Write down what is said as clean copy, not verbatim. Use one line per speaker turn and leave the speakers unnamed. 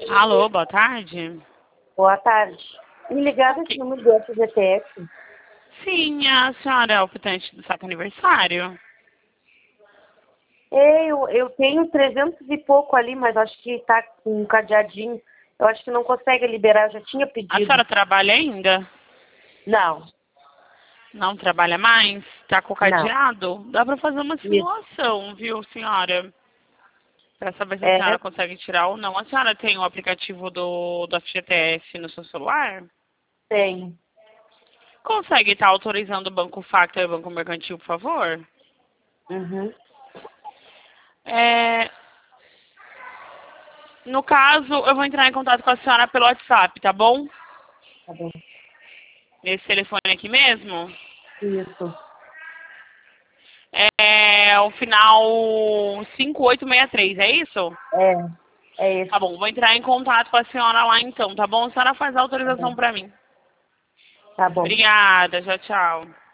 Alô, boa tarde.
Boa tarde. Me ligaram esse
Ok.
número do FGTS?
Sim, a senhora é o optante do saco aniversário.
Eu tenho 300 e pouco ali, mas acho que tá com um cadeadinho. Eu acho que não consegue liberar, eu já tinha
A
pedido.
senhora trabalha ainda?
Não,
Não trabalha mais? Tá com o
não.
cadeado? Dá pra fazer uma
Isso.
simulação, viu, senhora? Pra saber se a
É,
senhora consegue tirar ou não. A senhora tem o aplicativo do FGTS no seu celular?
tenho.
Consegue estar autorizando o Banco Facta e o Banco Mercantil, por favor?
Uhum.
É, no caso, eu vou entrar em contato com a senhora pelo WhatsApp, tá bom?
Tá bom.
Nesse telefone aqui mesmo?
Isso.
É o final 5863, é isso?
É, é
Tá
esse.
bom, vou entrar em contato com a senhora lá então, tá bom? A senhora faz a
Tá
autorização
bom.
pra mim.
Tá bom.
Obrigada, tchau, tchau.